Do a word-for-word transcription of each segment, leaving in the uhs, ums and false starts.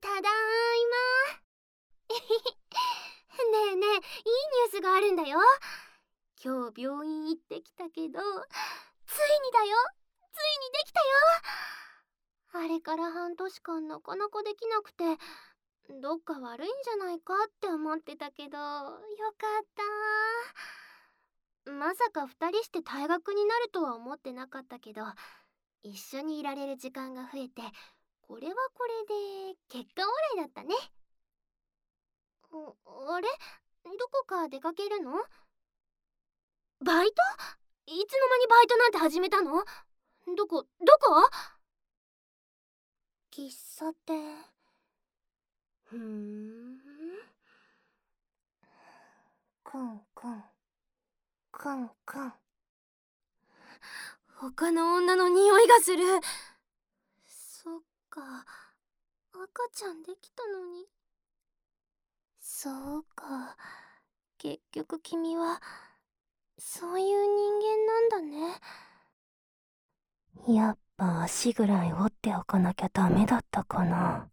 ただいま。ねえねえ、いいニュースがあるんだよ。今日病院行ってきたけど、ついにだよ、ついにできたよ。あれから半年間なかなかできなくて、どっか悪いんじゃないかって思ってたけど、よかった。まさか二人して退学になるとは思ってなかったけど、一緒にいられる時間が増えて、これはこれで結果オーライだったね。あれ、どこか出かけるの？バイト？いつの間にバイトなんて始めたの？どこ、どこ？喫茶店。ふーん。くんくん。くんくん。他の女の匂いがする。そっか、赤ちゃんできたのに。そうか、結局君はそういう人間なんだね。やっぱ足ぐらい折っておかなきゃダメだったかな。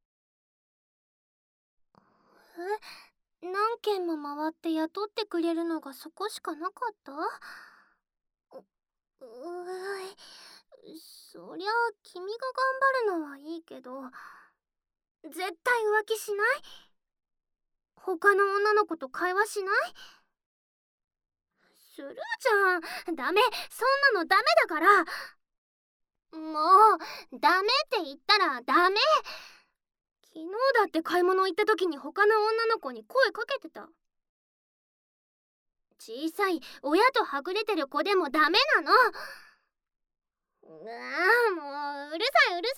え、何軒も回って雇ってくれるのがそこしかなかった？う、うい、そりゃ君が頑張るのはいいけど、絶対浮気しない？他の女の子と会話しない？するじゃん。ダメ、そんなのダメだから。もうダメって言ったらダメ。昨日だって買い物行った時に他の女の子に声かけてた。小さい親とはぐれてる子でもダメなの。うわあ、もううるさいうる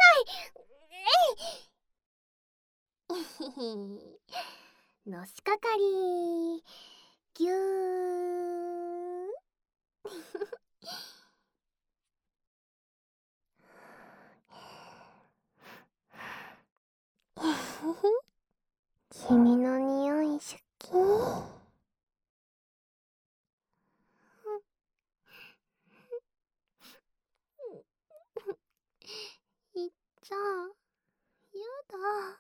さい。えいのしかかりぎゅー。君の匂い好き。いっちゃん、やだ。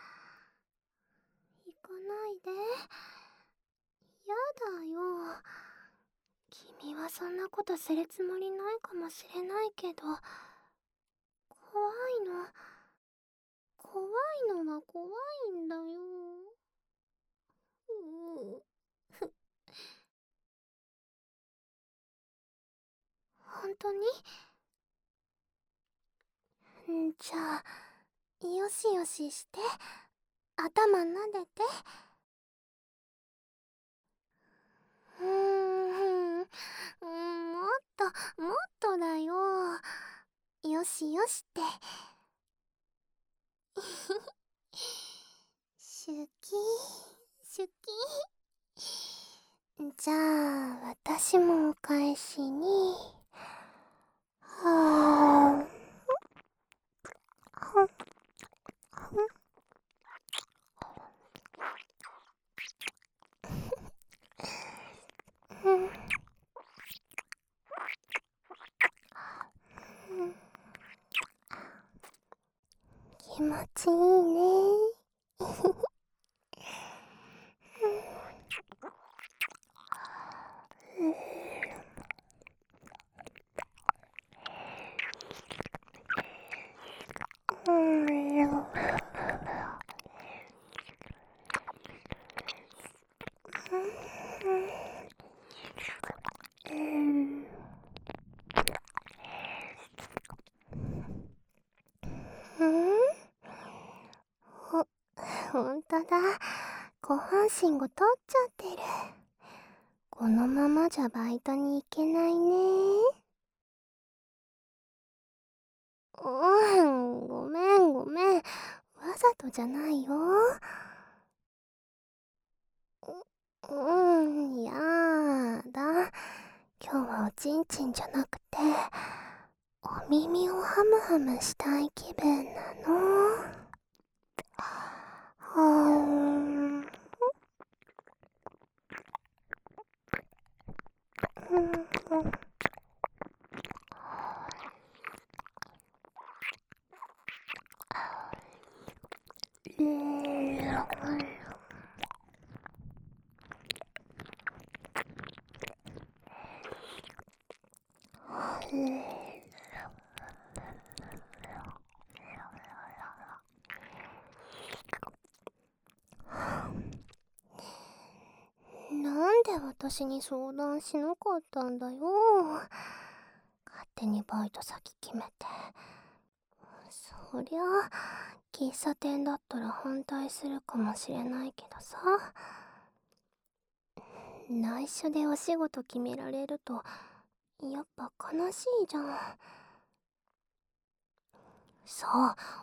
行かないで。やだよ。君はそんなことするつもりないかもしれないけど、怖いの。怖いのは怖いんだよ。うう本当に？んじゃあ、よしよしして。頭撫でて。うーん、うん、もっと、もっとだよ。よしよしって。シュキシュキ。じゃあ私もお返しに。はあ。気持ちいいね。ほ、ほんとだ。下半身が立っちゃってる。このままじゃバイトに行けないね。うん、ごめんごめん。わざとじゃないよ。う、うん、やだ。今日はおちんちんじゃなくて、お耳をハムハムしたい気分なの。はーん。うんうん。 なんで私に相談しなかったんだよ。勝手にバイト先決めて。そりゃ喫茶店だったら反対するかもしれないけどさ、内緒でお仕事決められるとやっぱ悲しいじゃん。そう、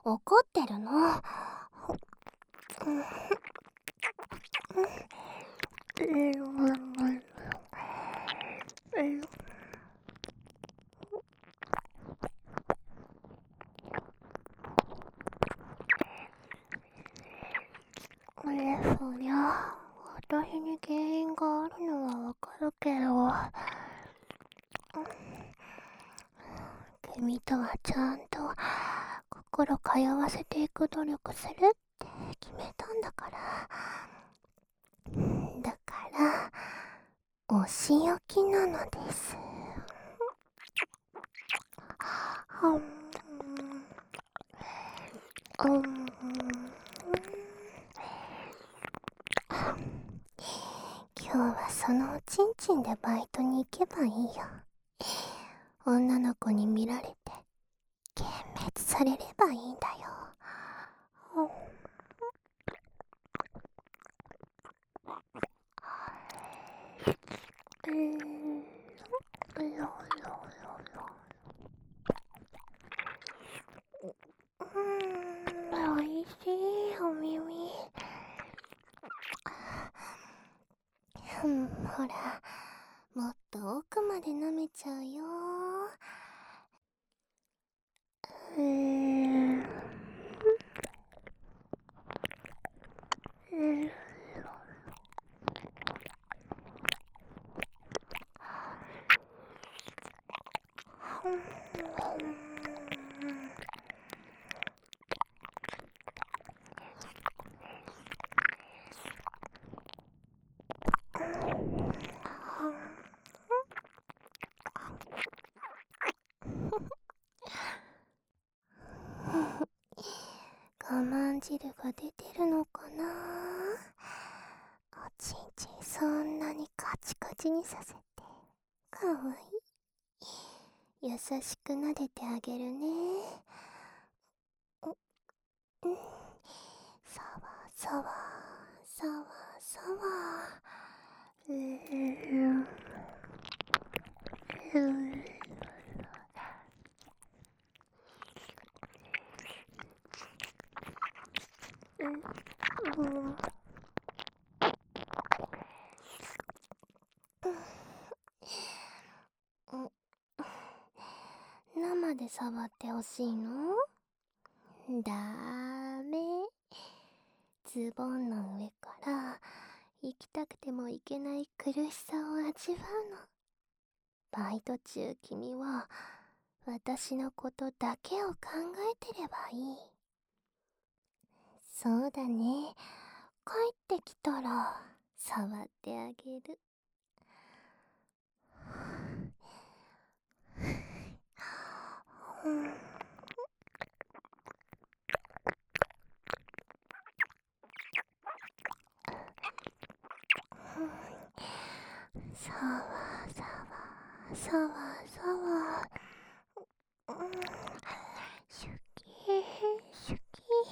怒ってるの。そりゃ私に原因があるのはわかるけど、君とはちゃんと心通わせていく努力するって決めたんだから。だからお仕置きなのです。うんうん、今日はそのおちんちんでバイトに行けばいいよ。女の子に見られて幻滅されればいいんだよ。うん、おいしいお耳。うん、ほら、もっと奥まで舐めちゃうよ。うーん、うん、我慢汁が出てるのかな。おちんちんそんなにカチカチにさせてかわいい。優しく撫でてあげるね。うん、さわさわさわさわ。うーん、うーん、うん、生で触ってほしいの？だーめ。ズボンの上から行きたくても行けない苦しさを味わうの。バイト中君は私のことだけを考えてればいい。そうだね。帰ってきたら触ってあげる。うん、さわさわさわさわ。うん、シュキシュキ。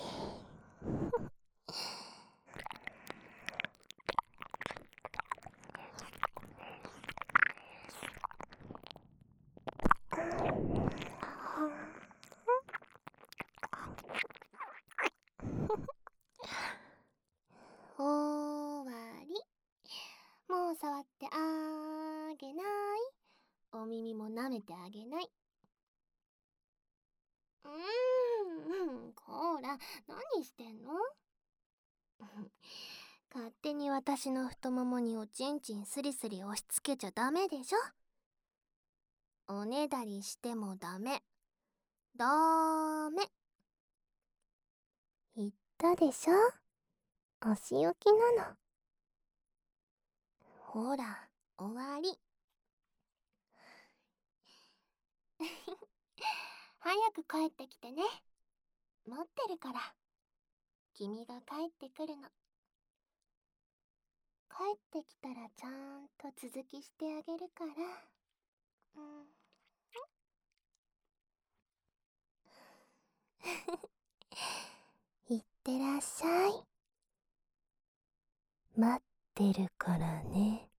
終わり。もう触ってあげない。お耳も舐めてあげない。うーん、こーら、何してんの？勝手に私の太ももにおちんちんスリスリ押し付けちゃダメでしょ。おねだりしてもダメ。ダメ。言ったでしょ。お仕置きなの。ほら、終わり。早く帰ってきてね。待ってるから。君が帰ってくるの。帰ってきたらちゃんと続きしてあげるから。うん。いってらっしゃい。待ってるからね。